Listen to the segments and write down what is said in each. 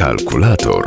Kalkulator.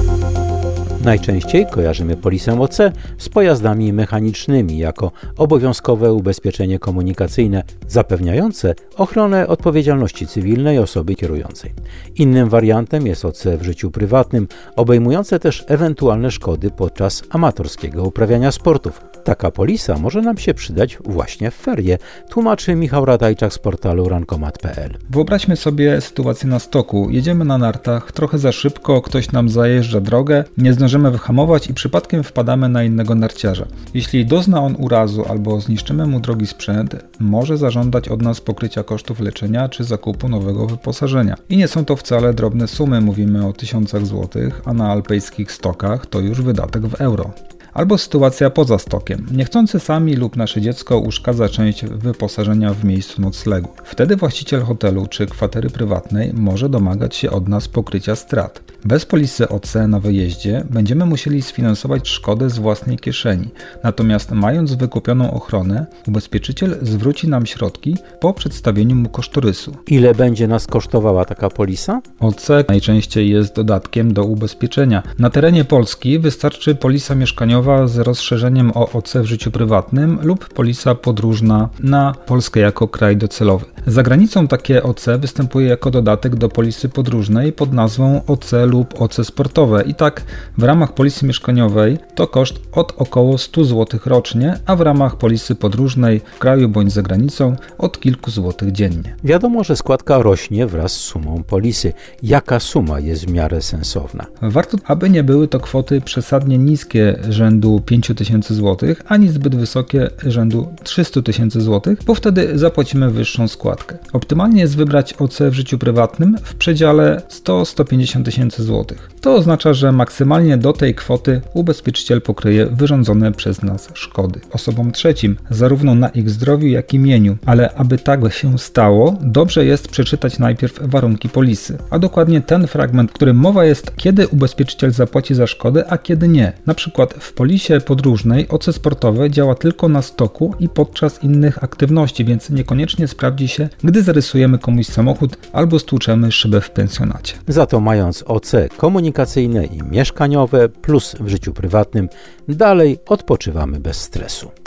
Najczęściej kojarzymy polisę OC z pojazdami mechanicznymi jako obowiązkowe ubezpieczenie komunikacyjne zapewniające ochronę odpowiedzialności cywilnej osoby kierującej. Innym wariantem jest OC w życiu prywatnym, obejmujące też ewentualne szkody podczas amatorskiego uprawiania sportów. Taka polisa może nam się przydać właśnie w ferie, tłumaczy Michał Ratajczak z portalu rankomat.pl. Wyobraźmy sobie sytuację na stoku. Jedziemy na nartach, trochę za szybko, ktoś nam zajeżdża drogę, nie zdążymy wyhamować i przypadkiem wpadamy na innego narciarza. Jeśli dozna on urazu albo zniszczymy mu drogi sprzęt, może zażądać od nas pokrycia kosztów leczenia czy zakupu nowego wyposażenia. I nie są to wcale drobne sumy, mówimy o tysiącach złotych, a na alpejskich stokach to już wydatek w euro. Albo sytuacja poza stokiem. Niechcący sami lub nasze dziecko uszkadza część wyposażenia w miejscu noclegu. Wtedy właściciel hotelu czy kwatery prywatnej może domagać się od nas pokrycia strat. Bez polisy OC na wyjeździe będziemy musieli sfinansować szkodę z własnej kieszeni. Natomiast mając wykupioną ochronę, ubezpieczyciel zwróci nam środki po przedstawieniu mu kosztorysu. Ile będzie nas kosztowała taka polisa? OC najczęściej jest dodatkiem do ubezpieczenia. Na terenie Polski wystarczy polisa mieszkaniowa z rozszerzeniem o OC w życiu prywatnym lub polisa podróżna na Polskę jako kraj docelowy. Za granicą takie OC występuje jako dodatek do polisy podróżnej pod nazwą OC lub OC sportowe i tak w ramach polisy mieszkaniowej to koszt od około 100 zł rocznie, a w ramach polisy podróżnej w kraju bądź za granicą od kilku złotych dziennie. Wiadomo, że składka rośnie wraz z sumą polisy. Jaka suma jest w miarę sensowna? Warto, aby nie były to kwoty przesadnie niskie rzędu 5000 zł, ani zbyt wysokie rzędu 300 000 zł, bo wtedy zapłacimy wyższą składkę. Optymalnie jest wybrać OC w życiu prywatnym w przedziale 100-150 tysięcy złotych. To oznacza, że maksymalnie do tej kwoty ubezpieczyciel pokryje wyrządzone przez nas szkody osobom trzecim, zarówno na ich zdrowiu, jak i mieniu. Ale aby tak się stało, dobrze jest przeczytać najpierw warunki polisy, a dokładnie ten fragment, w którym mowa jest, kiedy ubezpieczyciel zapłaci za szkodę, a kiedy nie. Na przykład w polisie podróżnej OC sportowe działa tylko na stoku i podczas innych aktywności, więc niekoniecznie sprawdzi się, gdy zarysujemy komuś samochód albo stłuczemy szybę w pensjonacie. Za to mając OC komunikacyjne i mieszkaniowe plus w życiu prywatnym, dalej odpoczywamy bez stresu.